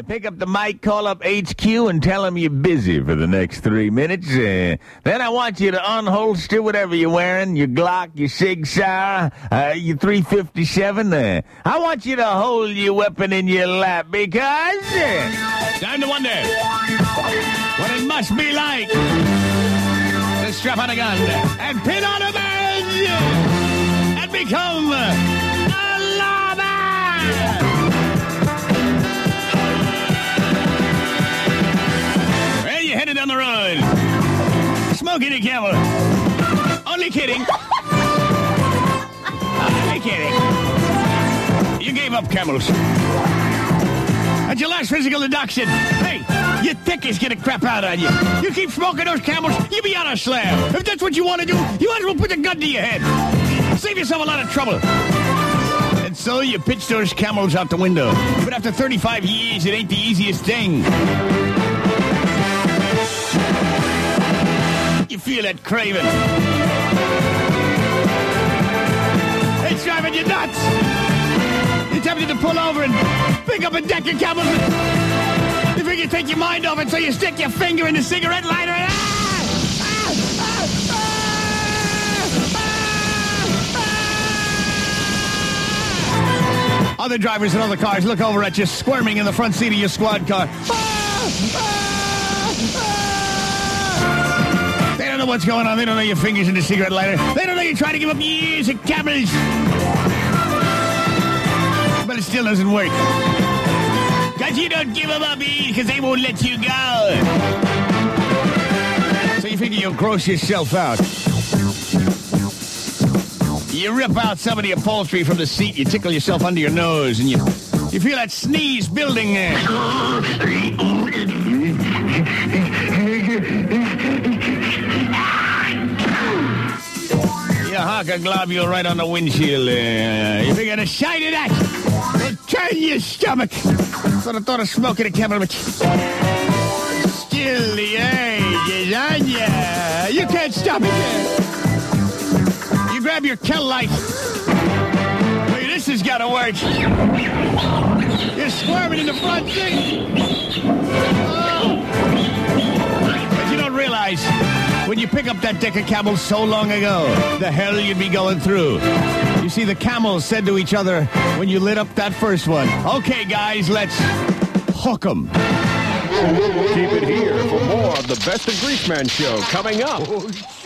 Pick up the mic, call up HQ, and tell them you're busy for the next 3 minutes. Then I want you to unholster whatever you're wearing, your Glock, your Sig Sauer, your 357. I want you to hold your weapon in your lap because... time to wonder what it must be like to strap on a gun and pin on a badge and become a lawman. Well, you're headed down the road, smoking a camel. Only kidding. Only kidding. You gave up camels. At your last physical induction, hey, your thick is gonna crap out on you. You keep smoking those camels, you'll be on a slab. If that's what you want to do, you might as well put the gun to your head. Save yourself a lot of trouble. And so you pitch those camels out the window. But after 35 years, it ain't the easiest thing. You feel that craving. It's driving you nuts. You're tempted to pull over and pick up a deck of camels. You figure take your mind off it, so you stick your finger in the cigarette lighter and... Other drivers in other cars look over at you, squirming in the front seat of your squad car. They don't know what's going on. They don't know your fingers in the cigarette lighter. They don't know you're trying to give up years of camels. But it still doesn't work. Because you don't give them up, because they won't let you go. So you figure you'll gross yourself out. You rip out some of the upholstery from the seat, you tickle yourself under your nose, and you feel that sneeze building there. You honk a globule right on the windshield there. You figure to shine it at you. It'll turn your stomach. So the thought of smoking a camel, but still the urge is on you. You can't stop it. You grab your Kel light. Hey, this has got to work. You're squirming in the front seat. Oh. But you don't realize, when you pick up that deck of camels so long ago, the hell you'd be going through. You see, the camels said to each other when you lit up that first one, okay, guys, let's hook 'em. Keep it here for more of the Best of Greaseman show coming up.